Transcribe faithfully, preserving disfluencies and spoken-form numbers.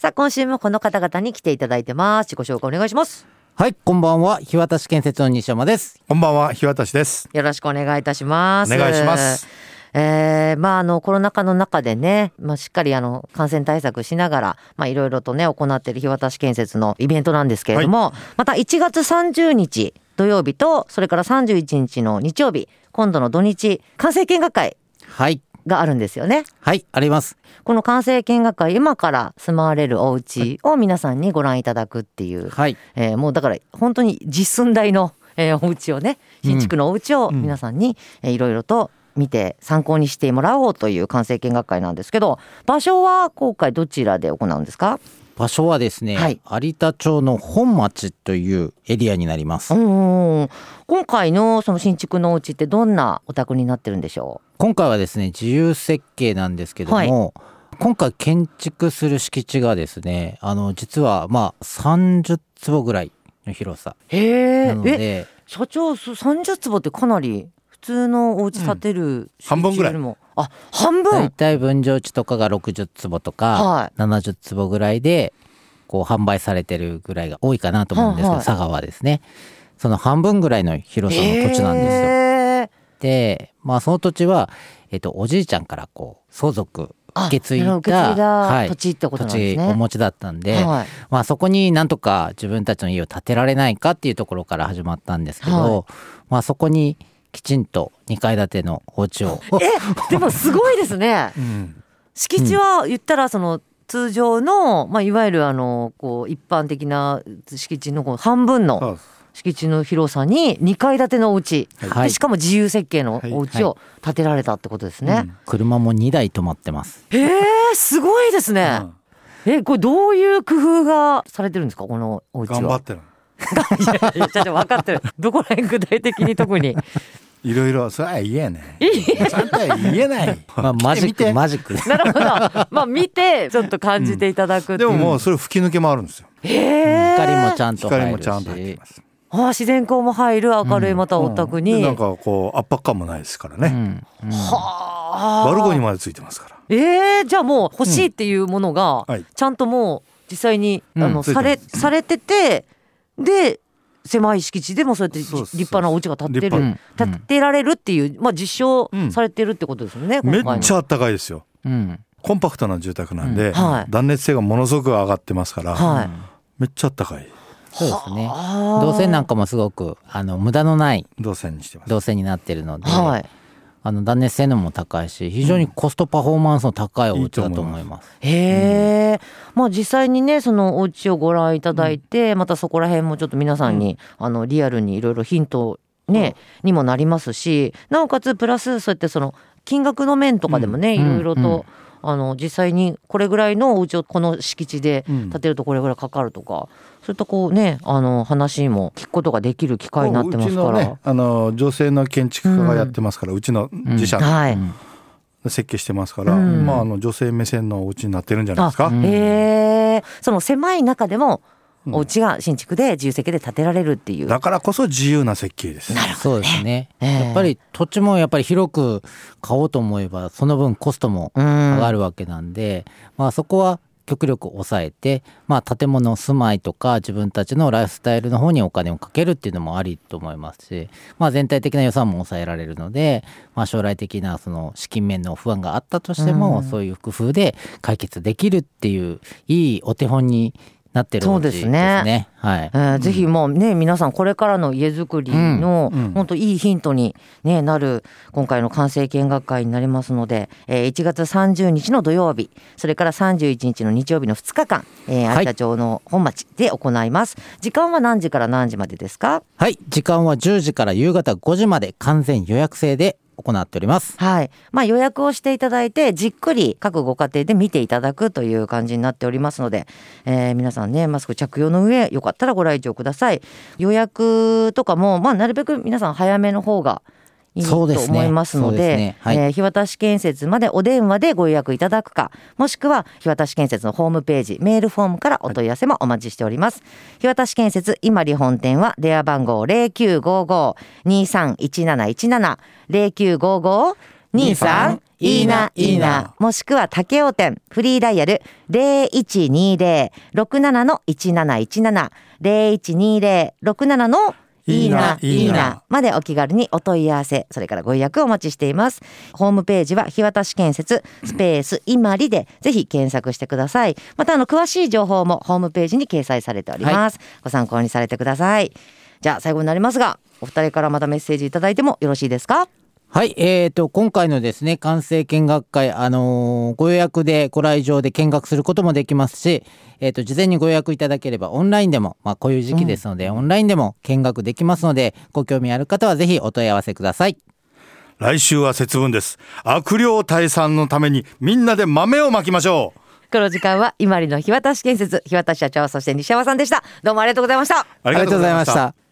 さあ今週もこの方々に来ていただいてます。自己紹介お願いします。 はい、こんばんは。日渡建設の西山です。 こんばんは、日渡です。 よろしくお願いいたします。 お願いします。 えー、まああのコロナ禍の中でね、まあ、しっかりあの感染対策しながらまあいろいろとね行っている日渡建設のイベントなんですけれども、はい、またいちがつさんじゅうにち土曜日とそれからさんじゅういちにちの日曜日、今度の土日完成見学会があるんですよね。 はい、あります。 この完成見学会、今から住まわれるお家を皆さんにご覧いただくっていう、はい、えー、もうだから本当に実寸大の、えー、お家をね、新築のお家を皆さんにいろいろと見て参考にしてもらおうという完成見学会なんですけど、場所は今回どちらで行うんですか？ 場所はですね、はい、有田町の本町というエリアになります。 うん、今回のその新築のお家ってどんなお宅になってるんでしょう？ 今回はですね、自由設計なんですけども、はい、今回建築する敷地がですね、あの実はまあさんじゅっつぼぐらいの広さなので、 え社長さんじゅっつぼってかなり普通のお家建てる敷地よりも、うん、あ、半分。 だいたい分譲地とかがろくじゅっつぼとか、はい、ななじゅっつぼぐらいでこう販売されてるぐらいが多いかなと思うんですけど、はいはい、佐賀ですね、その半分ぐらいの広さの土地なんですよ。えー、で、まあその土地は、えっと、おじいちゃんからこう相続受け継いだ、 受け継いだ土地ってことなんですね。 土地お持ちだったんで、はい、まあそこになんとか自分たちの家を建てられないかっていうところから始まったんですけど、はい、まあそこにきちんとにかい建てのお家をえでもすごいですね、うん、敷地は言ったらその通常の、まあ、いわゆるあのこう一般的な敷地のこう半分の敷地の広さににかい建てのお家、はい、でしかも自由設計のお家を建てられたってことですね、はいはい、うん、 車もにだい止まってます。 えー、すごいですね、うん、えこれどういう工夫がされてるんですか、このお家は？ 頑張ってるいやいやちゃんと分かってるどこら辺具体的に特にいろいろそれは言えないちゃんとは言えない、 まあ、マジックマジックなるほど、まあ見てちょっと感じていただくっていう、 うん、でももうそれ吹き抜けもあるんですよ。 へー、 光もちゃんと入るし、 光もちゃんと入ってます。 あ、自然光も入る明るいまたお宅に、 うんうん、なんかこう圧迫感もないですからね、うんうん、はバルコニーまでついてますから。 えー、じゃあもう欲しいっていうものが、うん、はい、ちゃんともう実際に、うん、あのされ、されてて、で狭い敷地でもそうやって立派なお家が建ってる、建てられるっていう、まあ、実証されてるってことですよね、 うん、めっちゃあったかいですよ、うん、コンパクトな住宅なんで、うん、はい、断熱性がものすごく上がってますから、はい、めっちゃあったかい。 そうですね、動線なんかもすごくあの無駄のない動線にしてます。 動線になってるので、はい、あの断熱性能も高いし、非常にコストパフォーマンスの高いお家だと思います。 うん、へー、うん、まあ、実際にねそのお家をご覧いただいて、うん、またそこら辺もちょっと皆さんに、うん、あのリアルにいろいろヒント、ね、うん、にもなりますし、なおかつプラスそうやってその金額の面とかでもね、いろいろと、うんうん、あの実際にこれぐらいのお家をこの敷地で建てるとこれぐらいかかるとか、うん、そういったこうねあの話も聞くことができる機会になってますから、うちのねあの女性の建築家がやってますから、うん、うちの自社の、うん、はい、設計してますから、うん、まあ、あの女性目線のお家になってるんじゃないですか。 へー、その狭い中でもお家が新築で自由設計で建てられるっていう、 だからこそ自由な設計です。 なるほどね。 そうですね、えー、やっぱり土地もやっぱり広く買おうと思えばその分コストも上がるわけなんで、まあ、そこは極力抑えて、まあ、建物住まいとか自分たちのライフスタイルの方にお金をかけるっていうのもありと思いますし、まあ、全体的な予算も抑えられるので、まあ、将来的なその資金面の不安があったとしても、そういう工夫で解決できるっていういいお手本になってるお家ですね。そうですね、はい、えー、ぜひもうね皆さんこれからの家づくりの本当いいヒントに、ね、なる今回の完成見学会になりますので、えー、いちがつさんじゅうにちの土曜日、それからさんじゅういちにちの日曜日のふつかかん、えー、有田町の本町で行います、はい、時間は何時から何時までですか？ はい、時間はじゅうじから夕方ごじまで完全予約制で行っております。 はい、まあ、予約をしていただいてじっくり各ご家庭で見ていただくという感じになっておりますので、えー、皆さんねマスク着用の上よかったらご来場ください。予約とかも、まあ、なるべく皆さん早めの方がいいと思いますの で, で、ねはい、えー、日渡建設までお電話でご予約いただくか、もしくは日渡建設のホームページメールフォームからお問い合わせもお待ちしております、はい、日渡建設今里本店は電話番号 ゼロきゅうごご にーさんいちなないちなな ゼロきゅうごごにさんいいないいな、もしくは竹尾店フリーダイヤル ゼロいちにゼロ ろくなな いちなないちなな ゼロいちにゼロ ろくなな いいないいなまでお気軽にお問い合わせ、それからご予約お待ちしています。ホームページは日渡建設スペースいまりでぜひ検索してください。またあの詳しい情報もホームページに掲載されております、はい、ご参考にされてください。じゃあ最後になりますが、お二人からまたメッセージいただいてもよろしいですか？ はい、えーと、今回のですね、完成見学会、あのー、ご予約でご来場で見学することもできますし、えーと、事前にご予約いただければオンラインでも、まあこういう時期ですので、うん、オンラインでも見学できますので、ご興味ある方はぜひお問い合わせください。 来週は節分です。悪霊退散のためにみんなで豆をまきましょう。 この時間は伊万里の日渡建設日渡社長、そして西山さんでした。どうもありがとうございました。 ありがとうございました。